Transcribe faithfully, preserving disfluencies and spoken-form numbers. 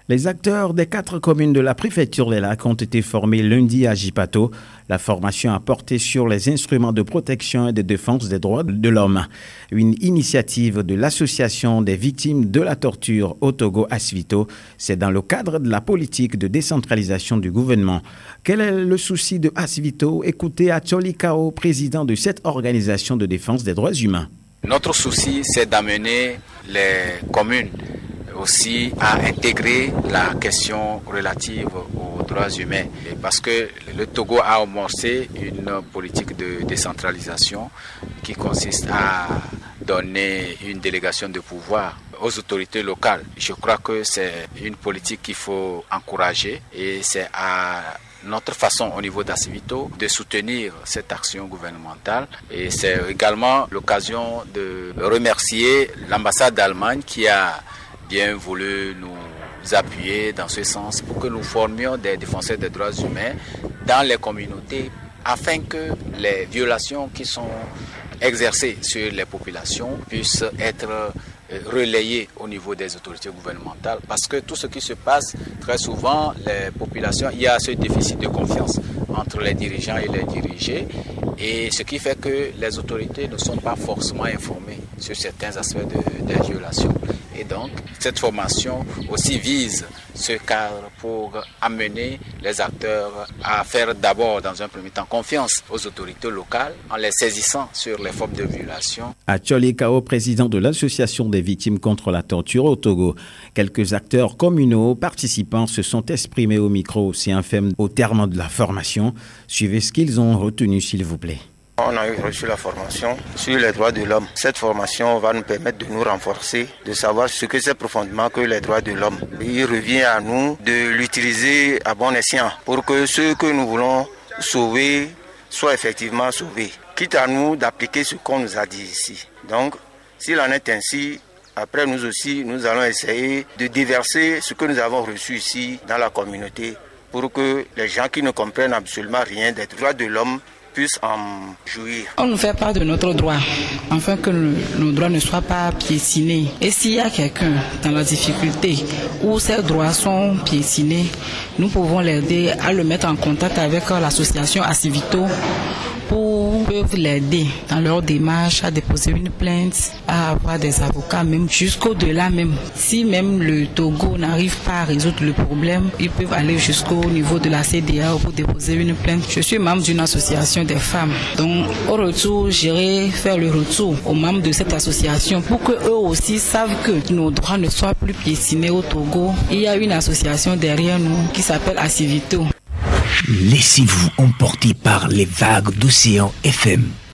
Les acteurs des quatre communes de la préfecture des Lacs ont été formés lundi à Jipato. La formation a porté sur les instruments de protection et de défense des droits de l'homme. Une initiative de l'Association des victimes de la torture au Togo, Asvito. C'est dans le cadre de la politique de décentralisation du gouvernement. Quel est le souci de Asvito? Écoutez Acholi Kao, président de cette organisation de défense des droits humains. Notre souci, c'est d'amener les communes aussi à intégrer la question relative aux droits humains. Parce que le Togo a amorcé une politique de décentralisation qui consiste à donner une délégation de pouvoir aux autorités locales. Je crois que c'est une politique qu'il faut encourager et c'est à notre façon au niveau d'Asvito de soutenir cette action gouvernementale. Et c'est également l'occasion de remercier l'ambassade d'Allemagne qui a bien voulu nous appuyer dans ce sens pour que nous formions des défenseurs des droits humains dans les communautés afin que les violations qui sont exercées sur les populations puissent être relayées au niveau des autorités gouvernementales. Parce que tout ce qui se passe, très souvent, les populations, il y a ce déficit de confiance entre les dirigeants et les dirigés, et ce qui fait que les autorités ne sont pas forcément informées sur certains aspects de, des violations. Et donc, cette formation aussi vise ce cadre pour amener les acteurs à faire d'abord, dans un premier temps, confiance aux autorités locales en les saisissant sur les formes de violation. Acholi Kao, président de l'Association des victimes contre la torture au Togo. Quelques acteurs communaux participants se sont exprimés au micro C F M au terme de la formation. Suivez ce qu'ils ont retenu, s'il vous plaît. On a reçu la formation sur les droits de l'homme. Cette formation va nous permettre de nous renforcer, de savoir ce que c'est profondément que les droits de l'homme. Il revient à nous de l'utiliser à bon escient pour que ceux que nous voulons sauver soient effectivement sauvés. Quitte à nous d'appliquer ce qu'on nous a dit ici. Donc, s'il en est ainsi, après nous aussi, nous allons essayer de déverser ce que nous avons reçu ici dans la communauté pour que les gens qui ne comprennent absolument rien des droits de l'homme puissent en jouir. On nous fait part de notre droit, afin que le, nos droits ne soient pas piétinés. Et s'il y a quelqu'un dans la difficulté où ses droits sont piétinés, nous pouvons l'aider à le mettre en contact avec l'association Asvito pour peuvent l'aider dans leur démarche à déposer une plainte, à avoir des avocats, même jusqu'au-delà même. Si même le Togo n'arrive pas à résoudre le problème, ils peuvent aller jusqu'au niveau de la C D A O pour déposer une plainte. Je suis membre d'une association des femmes. Donc au retour, j'irai faire le retour aux membres de cette association pour qu'eux aussi savent que nos droits ne soient plus piétinés au Togo. Il y a une association derrière nous qui s'appelle Asvito. Laissez-vous emporter par les vagues d'Océan F M.